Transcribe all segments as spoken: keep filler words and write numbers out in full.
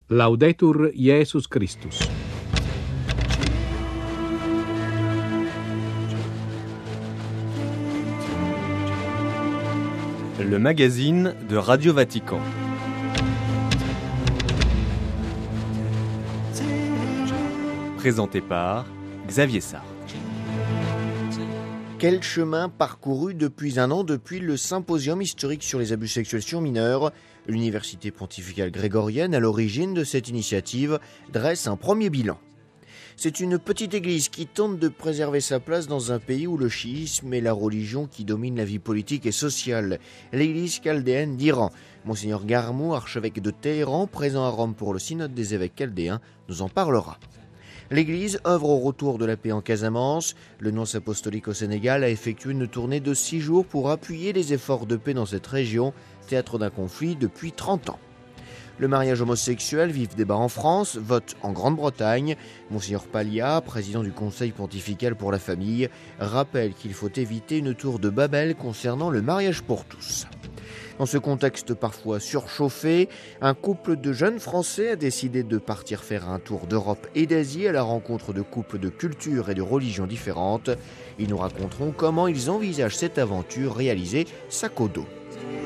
Laudetur Jesus Christus. Le magazine de Radio Vatican. Présenté par Xavier Sartre. Quel chemin parcouru depuis un an depuis le symposium historique sur les abus sexuels sur mineurs? L'Université pontificale grégorienne, à l'origine de cette initiative, dresse un premier bilan. C'est une petite église qui tente de préserver sa place dans un pays où le chiisme est la religion qui domine la vie politique et sociale. L'église chaldéenne d'Iran. Monseigneur Garmou, archevêque de Téhéran, présent à Rome pour le synode des évêques chaldéens, nous en parlera. L'église œuvre au retour de la paix en Casamance. Le nonce apostolique au Sénégal a effectué une tournée de six jours pour appuyer les efforts de paix dans cette région, théâtre d'un conflit depuis trente ans. Le mariage homosexuel, vif débat en France, vote en Grande-Bretagne. Monseigneur Pallia, président du Conseil pontifical pour la famille, rappelle qu'il faut éviter une tour de Babel concernant le mariage pour tous. Dans ce contexte parfois surchauffé, un couple de jeunes Français a décidé de partir faire un tour d'Europe et d'Asie à la rencontre de couples de cultures et de religions différentes. Ils nous raconteront comment ils envisagent cette aventure réalisée sac au dos.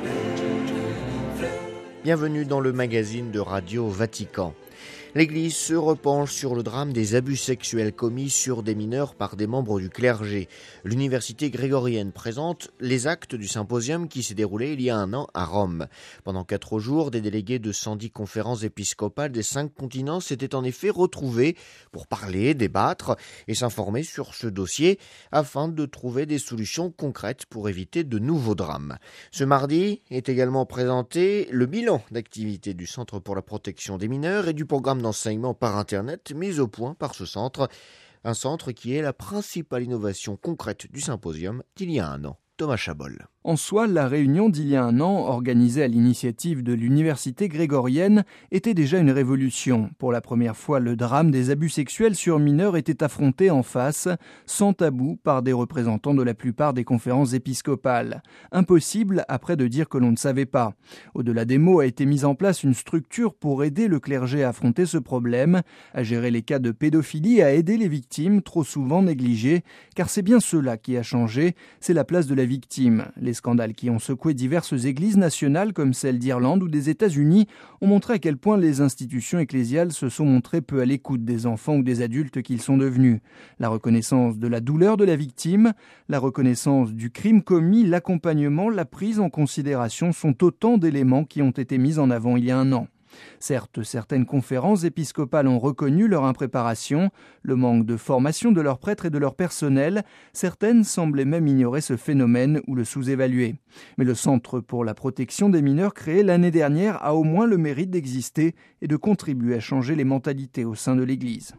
Bienvenue dans le magazine de Radio Vatican. L'Église se repenche sur le drame des abus sexuels commis sur des mineurs par des membres du clergé. L'Université grégorienne présente les actes du symposium qui s'est déroulé il y a un an à Rome. Pendant quatre jours, des délégués de cent dix conférences épiscopales des cinq continents s'étaient en effet retrouvés pour parler, débattre et s'informer sur ce dossier afin de trouver des solutions concrètes pour éviter de nouveaux drames. Ce mardi est également présenté le bilan d'activité du Centre pour la protection des mineurs et du programme d'enseignement par Internet mis au point par ce centre, un centre qui est la principale innovation concrète du symposium d'il y a un an. Thomas Chabol. En soi, la réunion d'il y a un an, organisée à l'initiative de l'Université grégorienne, était déjà une révolution. Pour la première fois, le drame des abus sexuels sur mineurs était affronté en face, sans tabou, par des représentants de la plupart des conférences épiscopales. Impossible, après, de dire que l'on ne savait pas. Au-delà des mots, a été mise en place une structure pour aider le clergé à affronter ce problème, à gérer les cas de pédophilie et à aider les victimes, trop souvent négligées, car c'est bien cela qui a changé, c'est la place de la victime. Les scandales qui ont secoué diverses églises nationales comme celle d'Irlande ou des États-Unis ont montré à quel point les institutions ecclésiales se sont montrées peu à l'écoute des enfants ou des adultes qu'ils sont devenus. La reconnaissance de la douleur de la victime, la reconnaissance du crime commis, l'accompagnement, la prise en considération sont autant d'éléments qui ont été mis en avant il y a un an. Certes, certaines conférences épiscopales ont reconnu leur impréparation, le manque de formation de leurs prêtres et de leur personnel. Certaines semblaient même ignorer ce phénomène ou le sous-évaluer. Mais le Centre pour la protection des mineurs créé l'année dernière a au moins le mérite d'exister et de contribuer à changer les mentalités au sein de l'Église.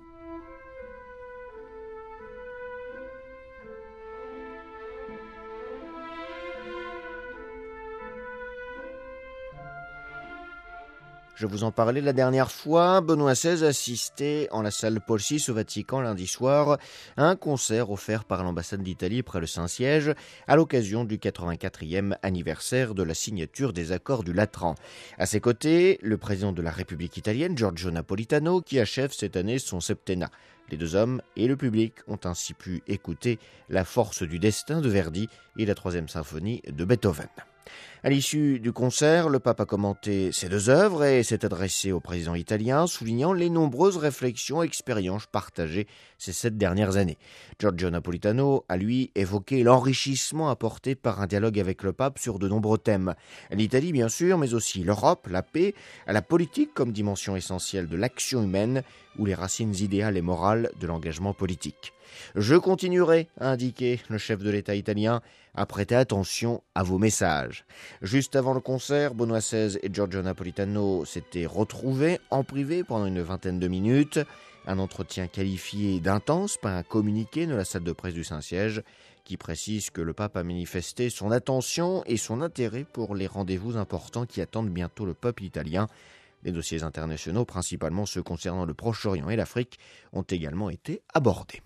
Je vous en parlais la dernière fois, Benoît seize assistait en la salle Paul six au Vatican lundi soir à un concert offert par l'ambassade d'Italie près le Saint-Siège à l'occasion du quatre-vingt-quatrième anniversaire de la signature des accords du Latran. À ses côtés, le président de la République italienne, Giorgio Napolitano, qui achève cette année son septennat. Les deux hommes et le public ont ainsi pu écouter La force du destin de Verdi et la troisième symphonie de Beethoven. À l'issue du concert, le pape a commenté ces deux œuvres et s'est adressé au président italien, soulignant les nombreuses réflexions et expériences partagées ces sept dernières années. Giorgio Napolitano a, lui, évoqué l'enrichissement apporté par un dialogue avec le pape sur de nombreux thèmes. L'Italie, bien sûr, mais aussi l'Europe, la paix, la politique comme dimension essentielle de l'action humaine ou les racines idéales et morales de l'engagement politique. Je continuerai, a indiqué le chef de l'État italien, à prêter attention à vos messages. Juste avant le concert, Benoît seize et Giorgio Napolitano s'étaient retrouvés en privé pendant une vingtaine de minutes. Un entretien qualifié d'intense par un communiqué de la salle de presse du Saint-Siège qui précise que le pape a manifesté son attention et son intérêt pour les rendez-vous importants qui attendent bientôt le peuple italien. Les dossiers internationaux, principalement ceux concernant le Proche-Orient et l'Afrique, ont également été abordés.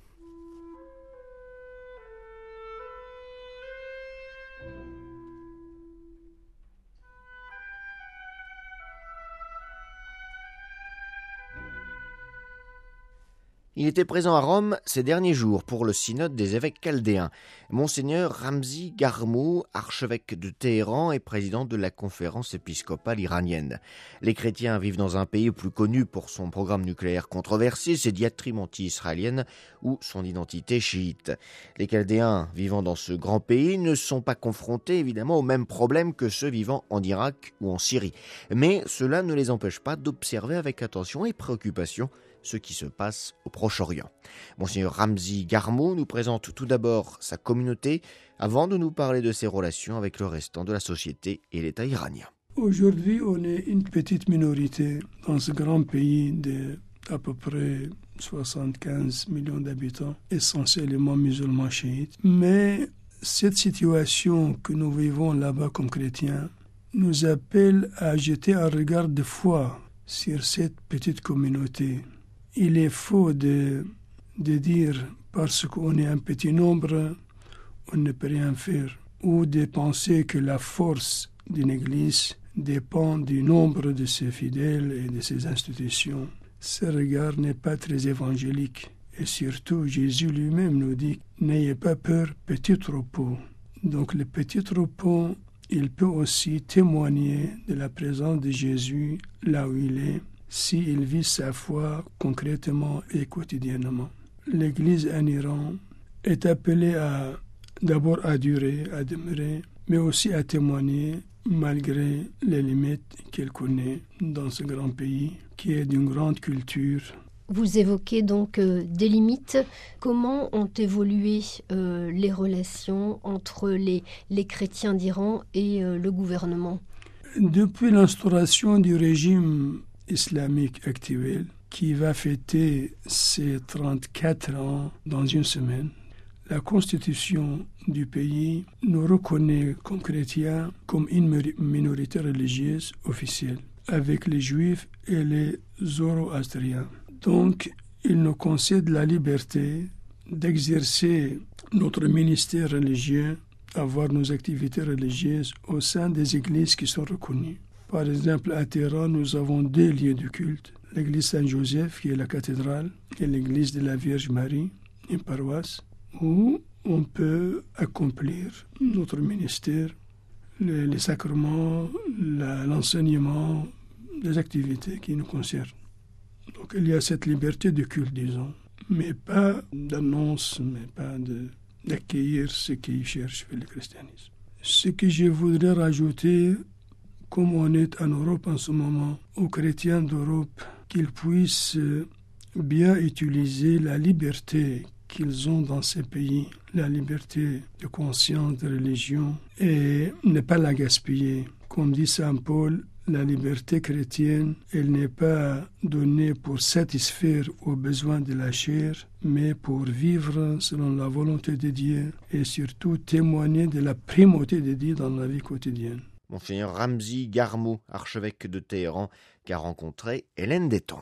Il était présent à Rome ces derniers jours pour le synode des évêques chaldéens. Monseigneur Ramzi Garmou, archevêque de Téhéran et président de la conférence épiscopale iranienne. Les chrétiens vivent dans un pays plus connu pour son programme nucléaire controversé, ses diatribes anti-israéliennes ou son identité chiite. Les Chaldéens vivant dans ce grand pays ne sont pas confrontés évidemment aux mêmes problèmes que ceux vivant en Irak ou en Syrie. Mais cela ne les empêche pas d'observer avec attention et préoccupation ce qui se passe au Proche-Orient. Monseigneur Ramzi Garmou nous présente tout d'abord sa communauté avant de nous parler de ses relations avec le restant de la société et l'État iranien. Aujourd'hui, on est une petite minorité dans ce grand pays de à peu près soixante-quinze millions d'habitants, essentiellement musulmans chiites. Mais cette situation que nous vivons là-bas comme chrétiens nous appelle à jeter un regard de foi sur cette petite communauté. Il est faux de, de dire parce qu'on est un petit nombre, on ne peut rien faire, ou de penser que la force d'une Église dépend du nombre de ses fidèles et de ses institutions. Ce regard n'est pas très évangélique. Et surtout, Jésus lui-même nous dit « N'ayez pas peur, petit troupeau ». Donc le petit troupeau, il peut aussi témoigner de la présence de Jésus là où il est, s'il vit sa foi concrètement et quotidiennement. L'Église en Iran est appelée à d'abord à durer, à demeurer, mais aussi à témoigner malgré les limites qu'elle connaît dans ce grand pays qui est d'une grande culture. Vous évoquez donc euh, des limites. Comment ont évolué euh, les relations entre les, les chrétiens d'Iran et euh, le gouvernement ? Depuis l'instauration du régime islamique actuel, qui va fêter ses trente-quatre ans dans une semaine, la constitution du pays nous reconnaît comme chrétiens comme une minorité religieuse officielle, avec les juifs et les zoroastriens. Donc, il nous concède la liberté d'exercer notre ministère religieux, avoir nos activités religieuses au sein des églises qui sont reconnues. Par exemple, à Téhéran, nous avons deux lieux de culte. L'église Saint-Joseph, qui est la cathédrale, et l'église de la Vierge Marie, une paroisse, où on peut accomplir notre ministère, les, les sacrements, la, l'enseignement, les activités qui nous concernent. Donc il y a cette liberté de culte, disons, mais pas d'annonce, mais pas de, d'accueillir ce qu'ils cherchent vers le christianisme. Ce que je voudrais rajouter, comme on est en Europe en ce moment, aux chrétiens d'Europe, qu'ils puissent bien utiliser la liberté qu'ils ont dans ces pays, la liberté de conscience, de religion, et ne pas la gaspiller. Comme dit Saint Paul, la liberté chrétienne, elle n'est pas donnée pour satisfaire aux besoins de la chair, mais pour vivre selon la volonté de Dieu et surtout témoigner de la primauté de Dieu dans la vie quotidienne. Monseigneur Ramzi Garmou, archevêque de Téhéran, qui a rencontré Hélène Destombes.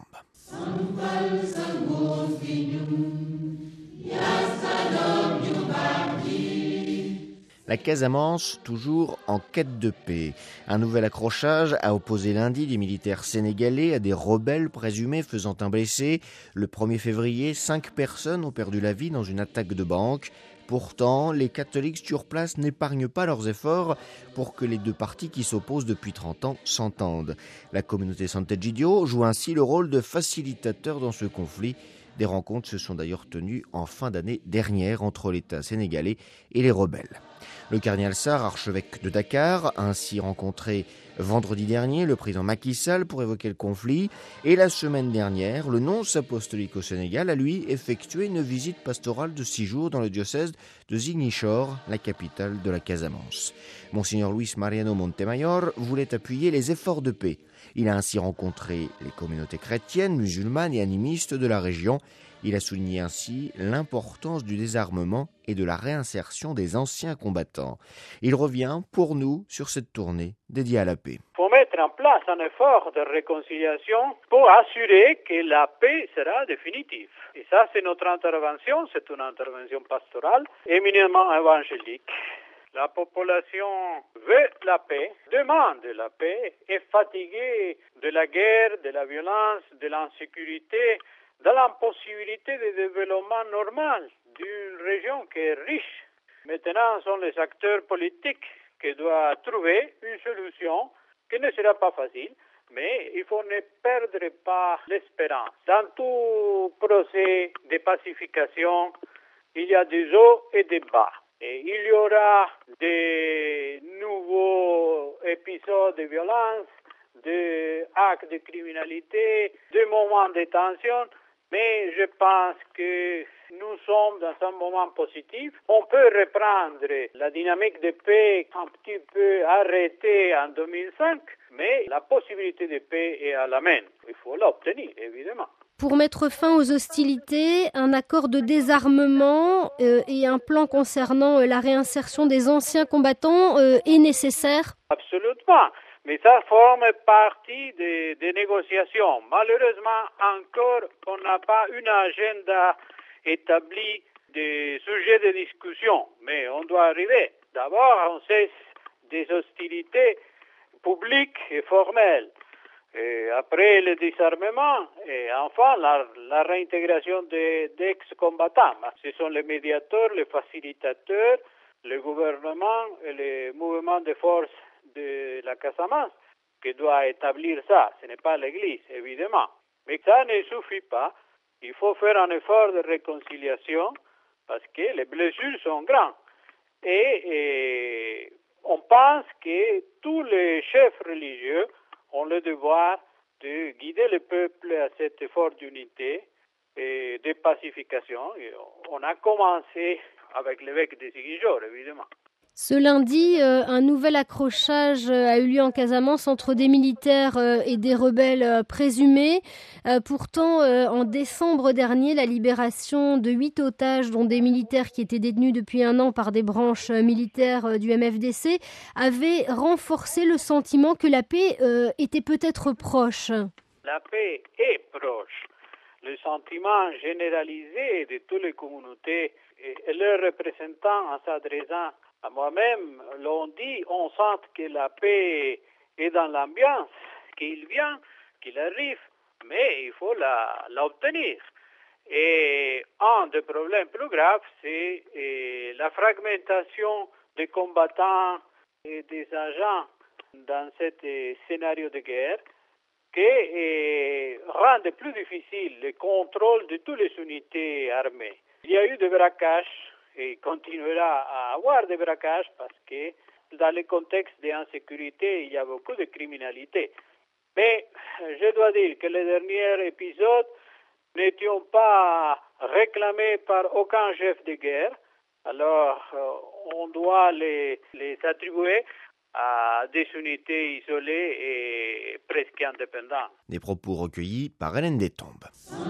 La Casamance, toujours en quête de paix. Un nouvel accrochage a opposé lundi des militaires sénégalais à des rebelles présumés faisant un blessé. Le premier février, cinq personnes ont perdu la vie dans une attaque de banque. Pourtant, les catholiques sur place n'épargnent pas leurs efforts pour que les deux parties qui s'opposent depuis trente ans s'entendent. La communauté Sant'Egidio joue ainsi le rôle de facilitateur dans ce conflit. Des rencontres se sont d'ailleurs tenues en fin d'année dernière entre l'État sénégalais et les rebelles. Le cardinal Sarr, archevêque de Dakar, a ainsi rencontré vendredi dernier le président Macky Sall pour évoquer le conflit. Et la semaine dernière, le nonce apostolique au Sénégal a lui effectué une visite pastorale de six jours dans le diocèse de Ziguinchor, la capitale de la Casamance. Monseigneur Luis Mariano Montemayor voulait appuyer les efforts de paix. Il a ainsi rencontré les communautés chrétiennes, musulmanes et animistes de la région. Il a souligné ainsi l'importance du désarmement et de la réinsertion des anciens combattants. Il revient pour nous sur cette tournée dédiée à la paix. Il faut mettre en place un effort de réconciliation pour assurer que la paix sera définitive. Et ça, c'est notre intervention, c'est une intervention pastorale éminemment évangélique. La population veut la paix, demande la paix, est fatiguée de la guerre, de la violence, de l'insécurité dans l'impossibilité de développement normal d'une région qui est riche. Maintenant, ce sont les acteurs politiques qui doivent trouver une solution qui ne sera pas facile, mais il faut ne perdre pas l'espérance. Dans tout procès de pacification, il y a des hauts et des bas. Et il y aura des nouveaux épisodes de violence, des actes de criminalité, des moments de tension, mais je pense que nous sommes dans un moment positif. On peut reprendre la dynamique de paix un petit peu arrêtée en deux mille cinq, mais la possibilité de paix est à la main. Il faut l'obtenir, évidemment. Pour mettre fin aux hostilités, un accord de désarmement euh, et un plan concernant euh, la réinsertion des anciens combattants euh, est nécessaire? Absolument. Mais ça forme partie des, des négociations. Malheureusement, encore, on n'a pas une agenda établie des sujets de discussion. Mais on doit arriver. D'abord, on cesse des hostilités publiques et formelles. Et après le désarmement, et enfin la, la réintégration des, d'ex-combattants. Ce sont les médiateurs, les facilitateurs, le gouvernement et les mouvements de force de la Casamance qui doit établir ça. Ce n'est pas l'Église, évidemment. Mais ça ne suffit pas. Il faut faire un effort de réconciliation parce que les blessures sont grandes. Et, et on pense que tous les chefs religieux ont le devoir de guider le peuple à cet effort d'unité et de pacification. Et on a commencé avec l'évêque de Ziguinchor, évidemment. Ce lundi, euh, un nouvel accrochage euh, a eu lieu en Casamance entre des militaires euh, et des rebelles euh, présumés. Euh, pourtant, euh, en décembre dernier, la libération de huit otages, dont des militaires qui étaient détenus depuis un an par des branches euh, militaires euh, du M F D C, avait renforcé le sentiment que la paix euh, était peut-être proche. La paix est proche. Le sentiment généralisé de toutes les communautés et leurs représentants en s'adressant à moi-même l'ont dit, on sent que la paix est dans l'ambiance, qu'il vient, qu'il arrive, mais il faut la, l'obtenir. Et un des problèmes plus graves, c'est eh, la fragmentation des combattants et des agents dans ce eh, scénario de guerre qui eh, rend plus difficile le contrôle de toutes les unités armées. Il y a eu des braquages et continuera à avoir des braquages parce que dans le contexte d'insécurité, il y a beaucoup de criminalité. Mais je dois dire que les derniers épisodes n'étaient pas réclamés par aucun chef de guerre. Alors, on doit les, les attribuer à des unités isolées et presque indépendantes. Des propos recueillis par Hélène Destombes.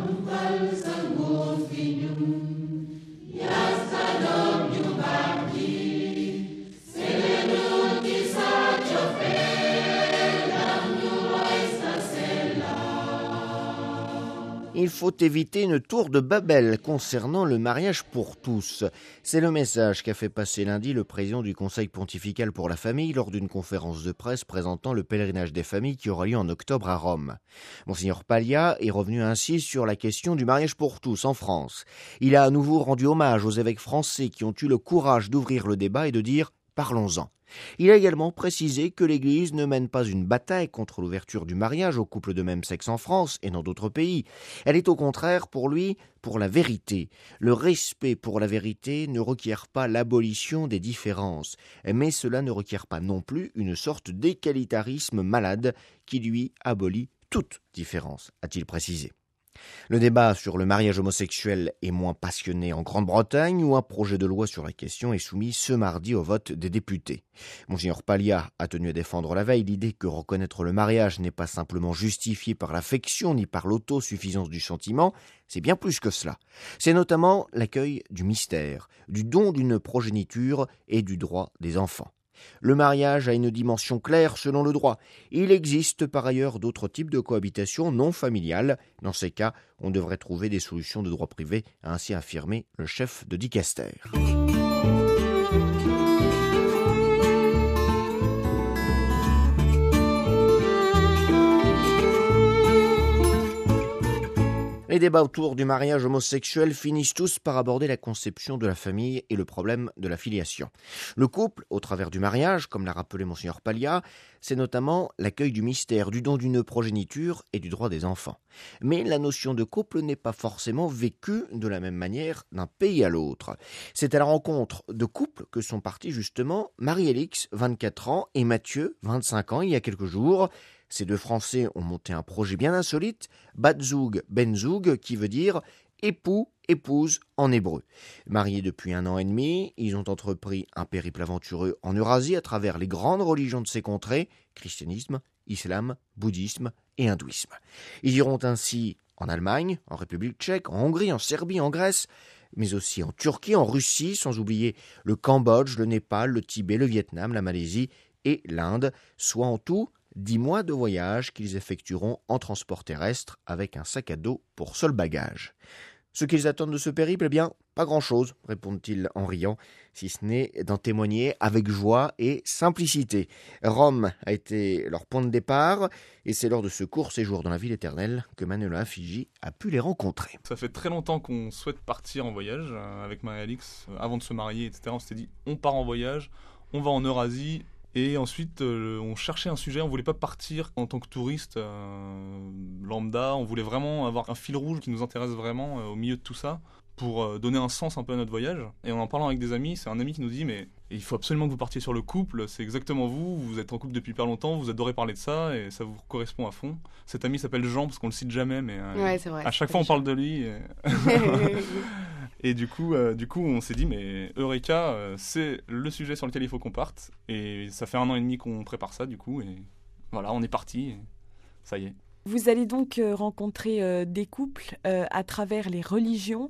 Il faut éviter une tour de Babel concernant le mariage pour tous. C'est le message qu'a fait passer lundi le président du Conseil pontifical pour la famille lors d'une conférence de presse présentant le pèlerinage des familles qui aura lieu en octobre à Rome. Monseigneur Paglia est revenu ainsi sur la question du mariage pour tous en France. Il a à nouveau rendu hommage aux évêques français qui ont eu le courage d'ouvrir le débat et de dire « parlons-en ». Il a également précisé que l'Église ne mène pas une bataille contre l'ouverture du mariage aux couples de même sexe en France et dans d'autres pays. Elle est au contraire, pour lui, pour la vérité. Le respect pour la vérité ne requiert pas l'abolition des différences, mais cela ne requiert pas non plus une sorte d'égalitarisme malade qui lui abolit toute différence, a-t-il précisé. Le débat sur le mariage homosexuel est moins passionné en Grande-Bretagne où un projet de loi sur la question est soumis ce mardi au vote des députés. Monseigneur Paglia a tenu à défendre la veille l'idée que reconnaître le mariage n'est pas simplement justifié par l'affection ni par l'autosuffisance du sentiment, c'est bien plus que cela. C'est notamment l'accueil du mystère, du don d'une progéniture et du droit des enfants. Le mariage a une dimension claire selon le droit. Il existe par ailleurs d'autres types de cohabitation non familiale. Dans ces cas, on devrait trouver des solutions de droit privé, a ainsi affirmé le chef de Dicaster. Les débats autour du mariage homosexuel finissent tous par aborder la conception de la famille et le problème de la filiation. Le couple, au travers du mariage, comme l'a rappelé Monseigneur Pallia, c'est notamment l'accueil du mystère, du don d'une progéniture et du droit des enfants. Mais la notion de couple n'est pas forcément vécue de la même manière d'un pays à l'autre. C'est à la rencontre de couples que sont partis justement Marie-Élix, vingt-quatre ans, et Mathieu, vingt-cinq ans, il y a quelques jours. Ces deux Français ont monté un projet bien insolite, Batzoug Benzoug, qui veut dire époux, épouse en hébreu. Mariés depuis un an et demi, ils ont entrepris un périple aventureux en Eurasie à travers les grandes religions de ces contrées, christianisme, islam, bouddhisme et hindouisme. Ils iront ainsi en Allemagne, en République tchèque, en Hongrie, en Serbie, en Grèce, mais aussi en Turquie, en Russie, sans oublier le Cambodge, le Népal, le Tibet, le Vietnam, la Malaisie et l'Inde, soit en tout dix mois de voyage qu'ils effectueront en transport terrestre avec un sac à dos pour seul bagage. Ce qu'ils attendent de ce périple, eh bien, pas grand-chose, répondent-ils en riant, si ce n'est d'en témoigner avec joie et simplicité. Rome a été leur point de départ, et c'est lors de ce court séjour dans la ville éternelle que Manuela Affigi a pu les rencontrer. Ça fait très longtemps qu'on souhaite partir en voyage euh, avec Marie-Alix. Euh, avant de se marier, et cetera, on s'était dit, on part en voyage, on va en Eurasie. Et ensuite, euh, on cherchait un sujet, on voulait pas partir en tant que touriste euh, lambda, on voulait vraiment avoir un fil rouge qui nous intéresse vraiment euh, au milieu de tout ça, pour euh, donner un sens un peu à notre voyage. Et en en parlant avec des amis, c'est un ami qui nous dit « mais il faut absolument que vous partiez sur le couple, c'est exactement vous, vous êtes en couple depuis hyper longtemps, vous adorez parler de ça, et ça vous correspond à fond ». Cet ami s'appelle Jean, parce qu'on le cite jamais, mais euh, ouais, c'est vrai, à chaque fois on parle de lui. Et... Et du coup, euh, du coup, on s'est dit, mais Eureka, euh, c'est le sujet sur lequel il faut qu'on parte. Et ça fait un an et demi qu'on prépare ça, du coup. Et voilà, on est parti. Et ça y est. Vous allez donc euh, rencontrer euh, des couples euh, à travers les religions.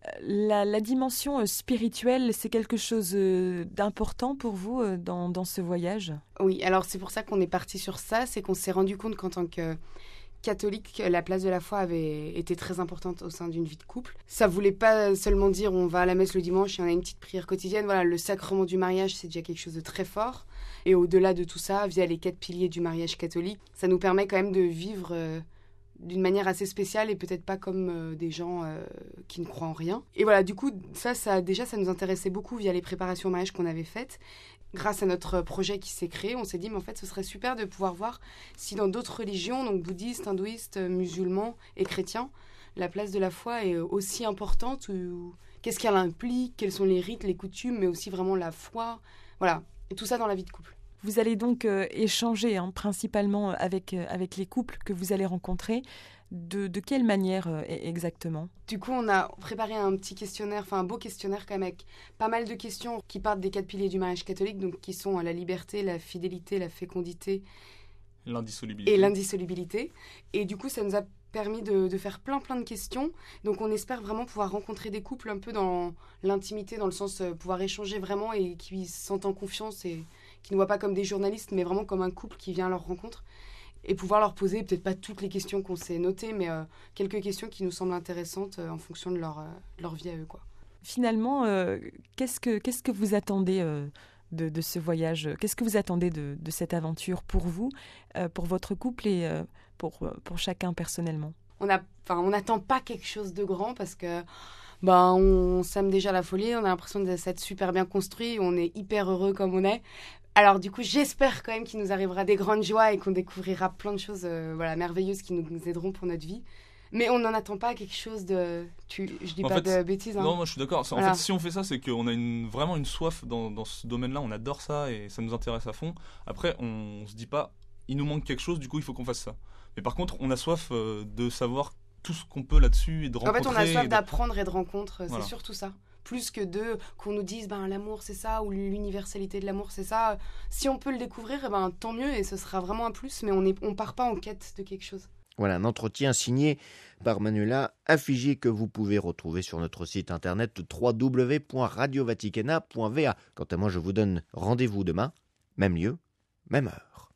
La, la dimension euh, spirituelle, c'est quelque chose euh, d'important pour vous euh, dans, dans ce voyage ? Oui, alors c'est pour ça qu'on est parti sur ça. C'est qu'on s'est rendu compte qu'en tant que catholique, la place de la foi avait été très importante au sein d'une vie de couple. Ça voulait pas seulement dire on va à la messe le dimanche et on a une petite prière quotidienne. Voilà, le sacrement du mariage, c'est déjà quelque chose de très fort. Et au-delà de tout ça, via les quatre piliers du mariage catholique, ça nous permet quand même de vivre euh, d'une manière assez spéciale et peut-être pas comme euh, des gens euh, qui ne croient en rien. Et voilà, du coup, ça, ça, déjà, ça nous intéressait beaucoup via les préparations au mariage qu'on avait faites. Grâce à notre projet qui s'est créé, on s'est dit, mais en fait, ce serait super de pouvoir voir si dans d'autres religions, donc bouddhistes, hindouistes, musulmans et chrétiens, la place de la foi est aussi importante, ou qu'est-ce qu'elle implique, quels sont les rites, les coutumes, mais aussi vraiment la foi, voilà, et tout ça dans la vie de couple. Vous allez donc euh, échanger hein, principalement avec, euh, avec les couples que vous allez rencontrer. De, de quelle manière euh, exactement ? Du coup, on a préparé un petit questionnaire, enfin un beau questionnaire quand même avec pas mal de questions qui partent des quatre piliers du mariage catholique, donc qui sont la liberté, la fidélité, la fécondité l'indissolubilité. et l'indissolubilité. Et du coup, ça nous a permis de, de faire plein plein de questions. Donc on espère vraiment pouvoir rencontrer des couples un peu dans l'intimité, dans le sens euh, pouvoir échanger vraiment et qui se sentent en confiance et qui ne voient pas comme des journalistes, mais vraiment comme un couple qui vient à leur rencontre. Et pouvoir leur poser, peut-être pas toutes les questions qu'on s'est notées, mais euh, quelques questions qui nous semblent intéressantes euh, en fonction de leur, euh, de leur vie à eux, quoi. Finalement, euh, qu'est-ce que, qu'est-ce que vous attendez euh, de, de ce voyage ? Qu'est-ce que vous attendez de, de cette aventure pour vous, euh, pour votre couple et euh, pour, pour chacun personnellement ? On a, enfin, on n'attend pas quelque chose de grand parce que bah, on s'aime déjà la folie, on a l'impression de s'être super bien construit, on est hyper heureux comme on est. Alors du coup, j'espère quand même qu'il nous arrivera des grandes joies et qu'on découvrira plein de choses euh, voilà, merveilleuses qui nous, nous aideront pour notre vie. Mais on n'en attend pas quelque chose de... Tu, je dis en pas fait, de bêtises. Hein. Non, moi je suis d'accord. En voilà. fait, si on fait ça, c'est qu'on a une, vraiment une soif dans, dans ce domaine-là. On adore ça et ça nous intéresse à fond. Après, on, on se dit pas, il nous manque quelque chose, du coup il faut qu'on fasse ça. Mais par contre, on a soif euh, de savoir tout ce qu'on peut là-dessus et de rencontrer. En fait, on a soif de... d'apprendre et de rencontres. Voilà. C'est surtout ça. Plus que de qu'on nous dise ben, l'amour c'est ça ou l'universalité de l'amour c'est ça. Si on peut le découvrir, eh ben, tant mieux et ce sera vraiment un plus, mais on ne on part pas en quête de quelque chose. Voilà un entretien signé par Manuela Affigi que vous pouvez retrouver sur notre site internet w w w point radio vaticana point v a. Quant à moi, je vous donne rendez-vous demain, même lieu, même heure.